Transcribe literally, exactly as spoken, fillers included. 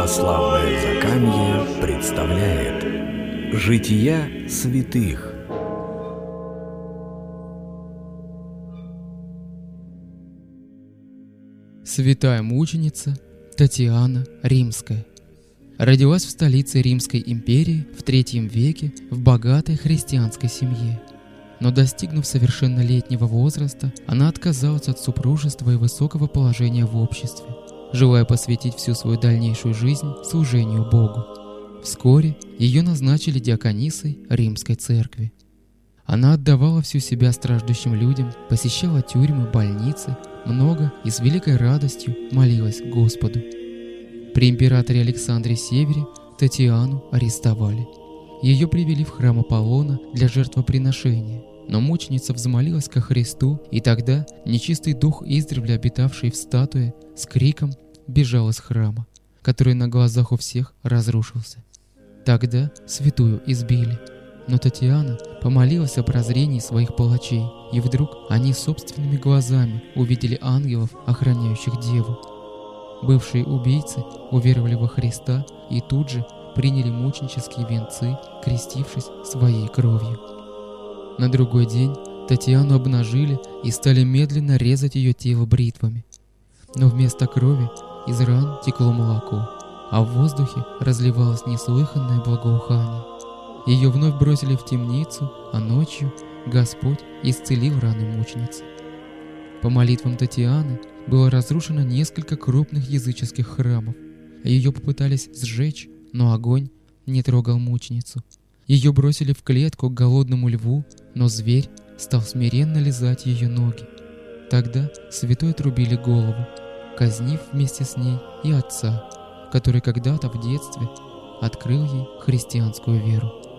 Православное Закамье представляет Жития святых. Святая мученица Татьяна Римская родилась в столице Римской империи в третьем веке в богатой христианской семье. Но достигнув совершеннолетнего возраста, она отказалась от супружества и высокого положения в обществе, желая посвятить всю свою дальнейшую жизнь служению Богу. Вскоре ее назначили диаконисой Римской церкви. Она отдавала всю себя страждущим людям, посещала тюрьмы, больницы, много и с великой радостью молилась Господу. При императоре Александре Севере Татьяну арестовали. Ее привели в храм Аполлона для жертвоприношения, но мученица взмолилась ко Христу, и тогда нечистый дух, издревле обитавший в статуе, с криком бежал из храма, который на глазах у всех разрушился. Тогда святую избили, но Татьяна помолилась о прозрении своих палачей, и вдруг они собственными глазами увидели ангелов, охраняющих деву. Бывшие убийцы уверовали во Христа и тут же приняли мученические венцы, крестившись своей кровью. На другой день Татьяну обнажили и стали медленно резать ее тело бритвами. Но вместо крови из ран текло молоко, а в воздухе разливалось неслыханное благоухание. Ее вновь бросили в темницу, а ночью Господь исцелил раны мученицы. По молитвам Татьяны было разрушено несколько крупных языческих храмов. Ее попытались сжечь, но огонь не трогал мученицу. Ее бросили в клетку к голодному льву, но зверь стал смиренно лизать ее ноги. Тогда святой отрубили голову, казнив вместе с ней и отца, который когда-то в детстве открыл ей христианскую веру.